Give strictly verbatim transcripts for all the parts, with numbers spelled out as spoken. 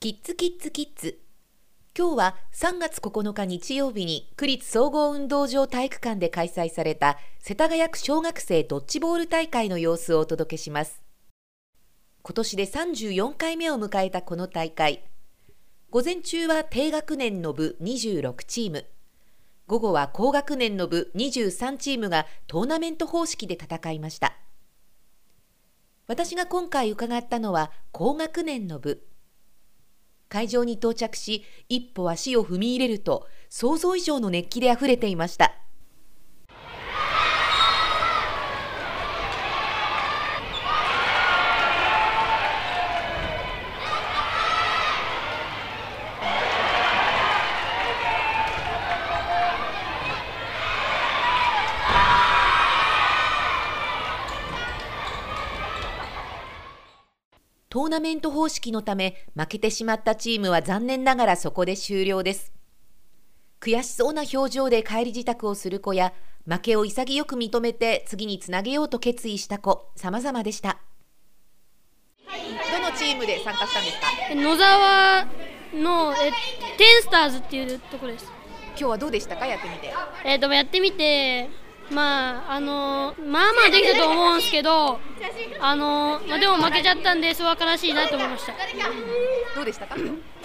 キッズキッズキッズ。今日はさんがつここのか日曜日に区立総合運動場体育館で開催された世田谷区小学生ドッジボール大会の様子をお届けします。今年でさんじゅうよんかいめを迎えたこの大会。午前中は低学年の部にじゅうろくチーム、午後は高学年の部にじゅうさんチームがトーナメント方式で戦いました。私が今回伺ったのは高学年の部。会場に到着し、一歩足を踏み入れると、想像以上の熱気であふれていました。トーナメント方式のため、負けてしまったチームは残念ながらそこで終了です。悔しそうな表情で帰り支度をする子や、負けを潔く認めて次につなげようと決意した子、様々でした。どのチームで参加したんですか？ 野沢のえテンスターズっていうところです。 今日はどうでしたか、やってみて。 えー、とやってみて、まああのー、まあまあできたと思うんですけど、あのーまあ、でも負けちゃったんで、すごい悲しいなと思いました。 どうでしたか？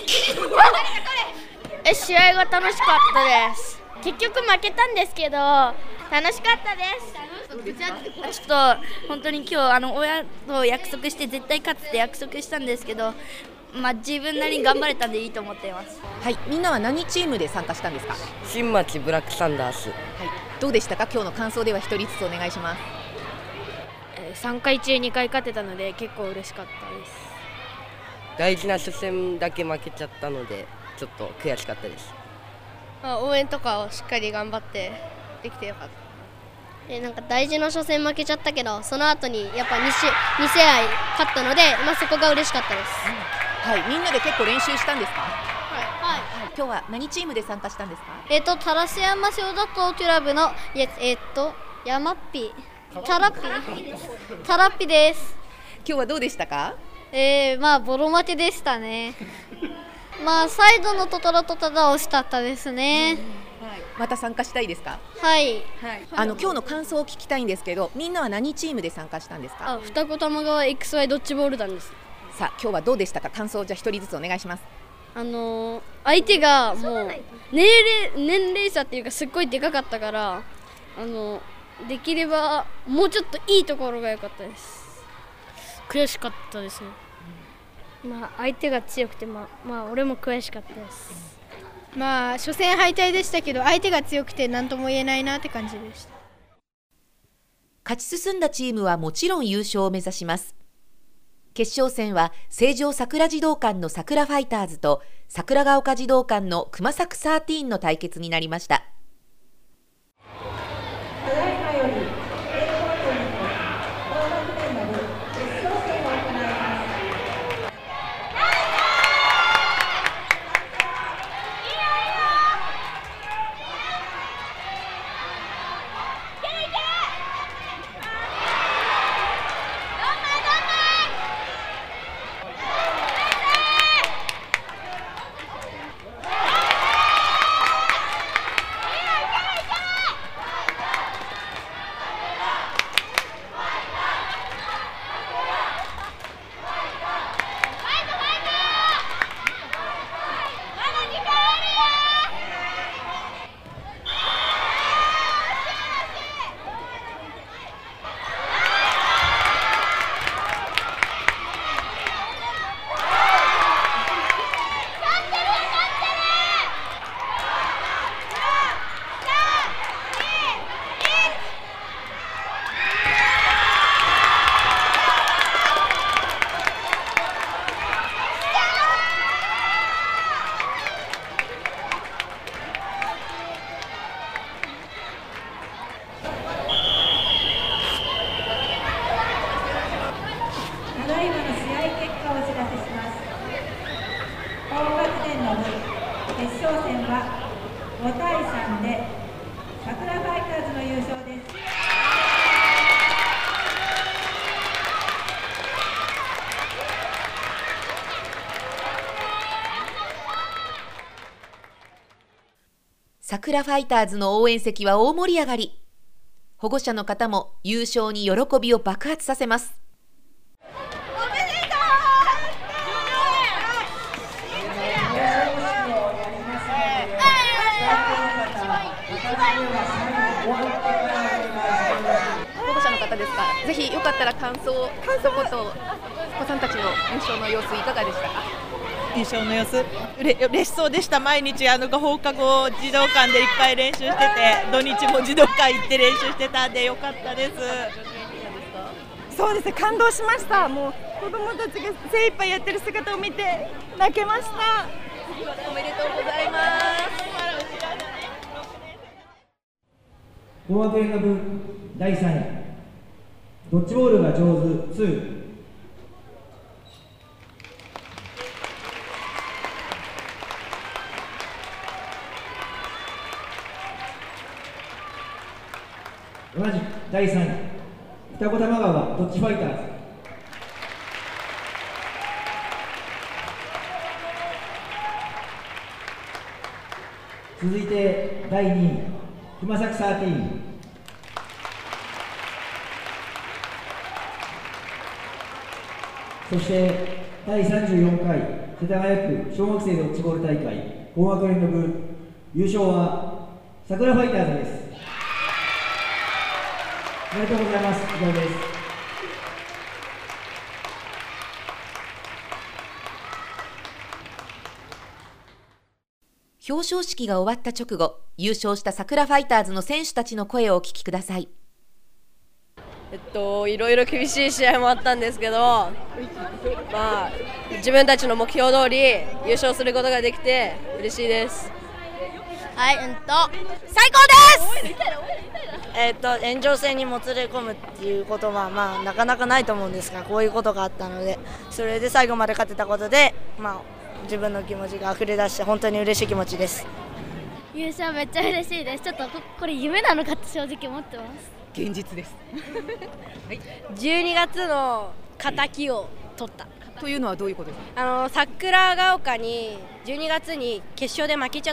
え試合が楽しかったです。結局負けたんですけど楽しかったです。ちょっと本当に今日あの親と約束して絶対勝つって約束したんですけど、まあ、自分なりに頑張れたんでいいと思っています。 はい、みんなは何チームで参加したんですか？ 新町ブラックサンダース。はい、 どうでしたか？今日の感想では一人ずつお願いします。 さんかい中にかい勝てたので結構嬉しかったです。 大事な初戦だけ負けちゃったのでちょっと悔しかったです。 まあ、応援とかをしっかり頑張ってできてよかった。 えなんか大事な初戦負けちゃったけど、その後にやっぱ 2, 試に試合勝ったので、まあ、そこが嬉しかったです。 はい、みんなで結構練習したんですか？ はい、はいはい、今日は何チームで参加したんですか？ えっ、ー、と烏山小学校クラブのえっ、ー、と山っぴタラッピタラッピです。 今日はどうでしたか？ えー、まあボロ負けでしたね。まあサイドのところとただ惜しかったですね。 うん、はい、また参加したいですか？ はい、はい、 あの今日の感想を聞きたいんですけど、みんなは何チームで参加したんですか？ あ、二子玉川 エックスワイ ドッジボール団です。 さあ今日はどうでしたか？感想をじゃあ一人ずつお願いします。 あのー、相手がもう年齢年齢差っていうかすっごいでかかったから、あのー、できればもうちょっといいところが良かったです。悔しかったですね。 まあ、相手が強くて、まあ、まあ俺も悔しかったです。 まあ初戦敗退でしたけど、相手が強くて何とも言えないなって感じでした。 勝ち進んだチームはもちろん優勝を目指します。決勝戦は成城桜児童館の桜ファイターズと桜ヶ丘児童館の熊作じゅうさんの対決になりました。 決勝戦はごたいさんで桜ファイターズの優勝です。 さくらファイターズの応援席は大盛り上がり。保護者の方も優勝に喜びを爆発させます。 保護者の方ですか、ぜひよかったら感想、感想こと、お子さんたちの優勝の様子いかがでしたか？ 優勝の様子、うれ嬉しそうでした。毎日あの放課後児童館でいっぱい練習してて、土日も児童館行って練習してたんでよかったです。そうですね、感動しました。もう子どもたちが精一杯やってる姿を見て泣けました。 おめでとうございます。 高学年の部だいさんい、ドッジボールが上手に。同じくだいさんい、二子玉川ドッジファイターズ。続いてだいにい、熊崎サーティーン。そしてだいさんじゅうよんかい世田谷区小学生ドッジボール大会高学年の部、優勝はさくらファイターズです。おめでとうございます。以上です。 表彰式が終わった直後、優勝したさくらファイターズの選手たちの声をお聞きください。 えっと、いろいろ厳しい試合もあったんですけど、まあ、自分たちの目標通り優勝することができて嬉しいです。 はい、うんと最高です。 えっと延長戦にもつれ込むっていうことは、まあ、なかなかないと思うんですが、こういうことがあったので、それで最後まで勝てたことで、まあ、自分の気持ちが溢れ出して本当に嬉しい気持ちです。 優勝めっちゃ嬉しいです。ちょっと こ, これ夢なのかって正直思ってます。 現実です。 はい、じゅうにがつの敵を取ったというのはどういうことですか？ あの桜ヶ丘にじゅうにがつに決勝で負けちゃって、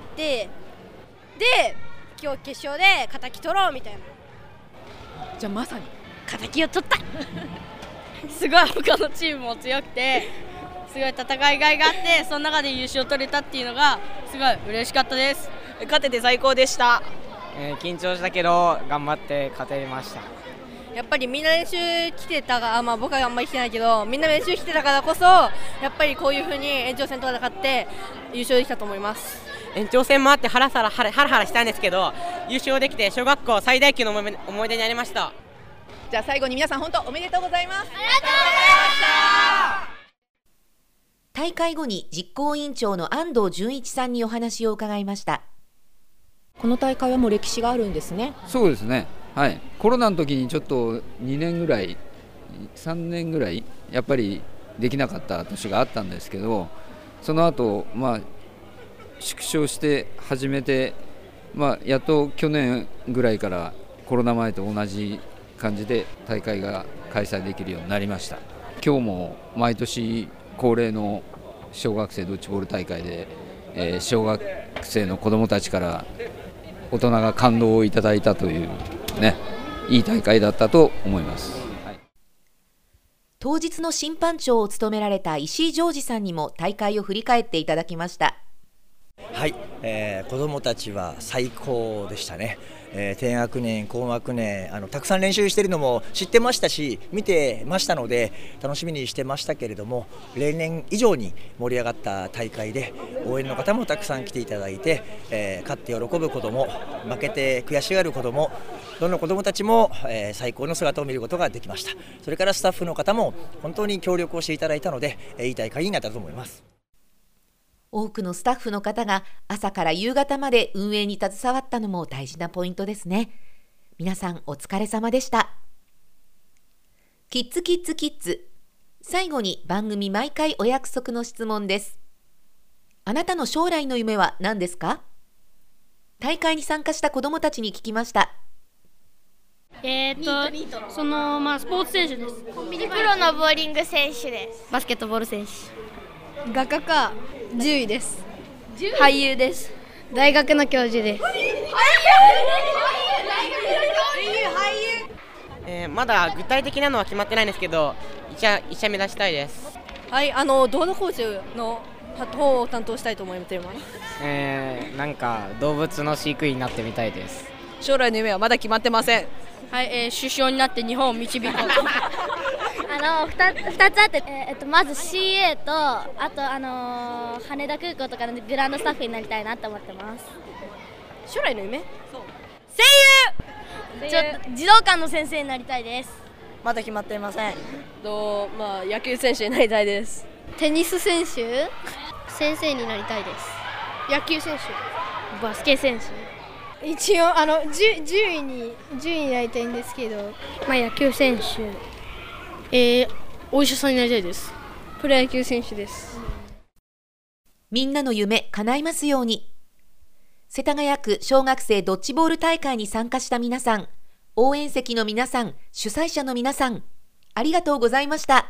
で今日決勝で敵取ろうみたいな。 じゃあまさに敵を取ったすごい他のチームも強くて、すごい戦いがいがあって、その中で優勝取れたっていうのがすごい嬉しかったです。 勝てて最高でした。えー、緊張したけど頑張って勝てました。 やっぱりみんな練習来てたが、まあ、僕はあんまり来てないけど、みんな練習来てたからこそやっぱりこういう風に延長戦と戦って優勝できたと思います。 延長戦もあってハラハラハラハラしたんですけど、優勝できて小学校最大級の思い出になりました。 じゃあ最後に皆さん本当おめでとうございます。ありがとうございました。 大会後に実行委員長の安藤純一さんにお話を伺いました。 この大会はもう歴史があるんですね。 そうですね、はい、コロナの時にちょっとにねんぐらいさんねんぐらいやっぱりできなかった年があったんですけど、その後、まあ縮小して始めて、まあ、やっと去年ぐらいからコロナ前と同じ感じで大会が開催できるようになりました。今日も毎年恒例の小学生ドッジボール大会で、えー、小学生の子どもたちから大人が感動をいただいたというね、いい大会だったと思います。はい、 当日の審判長を務められた石井ジョージさんにも大会を振り返っていただきました。 はい、えー、子どもたちは最高でしたね。えー、低学年、高学年、あのたくさん練習しているのも知ってましたし、見てましたので楽しみにしてましたけれども、例年以上に盛り上がった大会で、応援の方もたくさん来ていただいて、えー、勝って喜ぶ子ども、負けて悔しがる子ども、どの子どもたちも、えー、最高の姿を見ることができました。それからスタッフの方も本当に協力をしていただいたので、えー、いい大会になったと思います。 多くのスタッフの方が朝から夕方まで運営に携わったのも大事なポイントですね。皆さんお疲れ様でした。キッズキッズキッズ。最後に番組毎回お約束の質問です。あなたの将来の夢は何ですか？大会に参加した子どもたちに聞きました。 えーと、その、まあ、スポーツ選手です。 プロのボーリング選手です。 バスケットボール選手。 画家か獣医です。 俳優です。 大学の教授です。 えー、まだ具体的なのは決まってないんですけど、医者、医者目指したいです。 はい、あの道路工事の方を担当したいと思っています。 えー、なんか動物の飼育員になってみたいです。 将来の夢はまだ決まってません。 はい、えー、首相になって日本を導こう。 あの 2, 2つあって、えー、っとまず シーエー とあと、あのー、羽田空港とかのグランドスタッフになりたいなと思ってます。 将来の夢？ 声優。ちょっと児童館の先生になりたいです。 まだ決まっていません。 と、まあ、野球選手になりたいです。 テニス選手？先生になりたいです。野球選手？ バスケ選手？ 一応あのじゅういにじゅういになりたいんですけど、 まあ、野球選手、えー、お医者さんになりたいです。 プロ野球選手です。 みんなの夢叶いますように。世田谷区小学生ドッジボール大会に参加した皆さん、応援席の皆さん、主催者の皆さん、ありがとうございました。